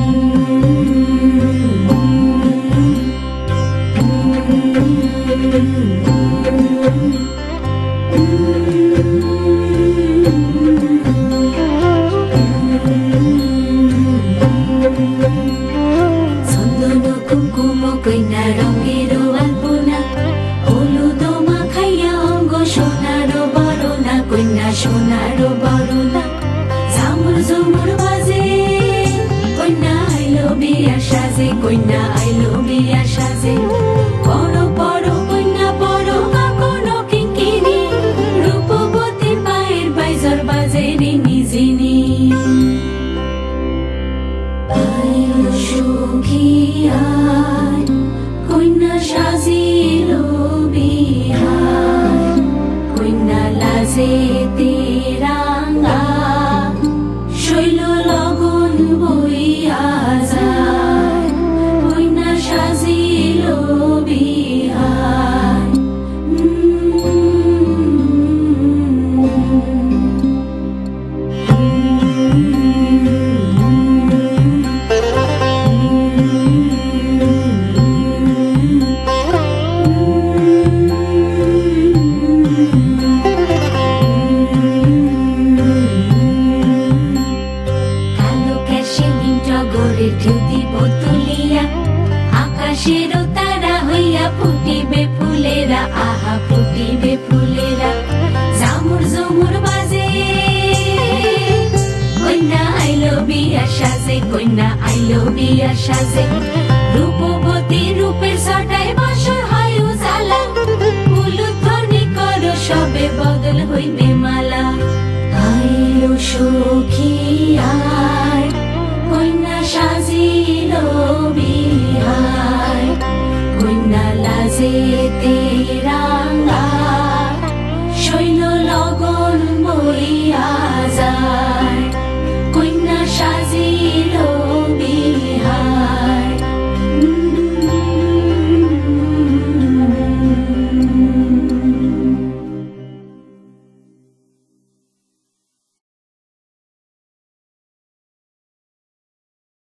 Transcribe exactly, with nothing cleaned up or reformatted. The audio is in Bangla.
সোনারো বরনা ঝামুর ঝুমুর বাজে কন্যা আইলো বিয়া সাজে কন্যা আইলো বিয়া সাজে বড় বড় কন্যা বড় কাকনো কিঙ্কিনি রূপবতী পায়ের বাইজর বাজে রিনি ঝিনি আইলো সখী আয় কন্যা সাজিলো বিহার কন্যা লাজে তেরাঙ্গা শৈল লগন বইয়া যায় কন্যা সাজিলো বিহার আকাশের তারা হইয়া ফুটিবে ফুলেরা আহা ফুটিবে ফুলেরা ঝামুর ঝুমুর বাজে কন্যা আইলো বিয়া সাজে কন্যা আইলো বিয়া সাজে রূপবতী রূপের ছটায় বছর হয় উজালা উলুধ্বনি করো সবে বদল হইবে মালা আইলো সখী আয় কন্যা সাজিলো